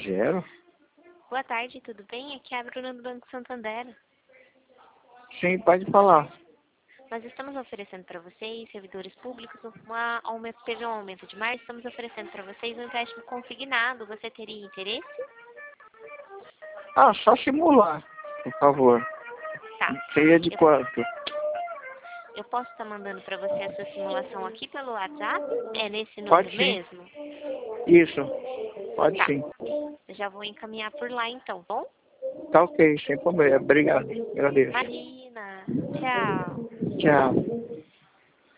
Gero? Boa tarde, tudo bem? Aqui é a Bruna do Banco Santander. Sim, pode falar. Nós estamos oferecendo para vocês, servidores públicos, teve um aumento de março, estamos oferecendo para vocês um empréstimo consignado. Você teria interesse? Ah, só simular, por favor. Tá. Seria de quanto? Eu posso estar mandando para você essa simulação aqui pelo WhatsApp? É nesse Pode número sim. mesmo? Isso, pode Tá. sim. Eu já vou encaminhar por lá então, bom? Tá ok, sem problema. Obrigado. Agradeço. Imagina. Tchau. Tchau.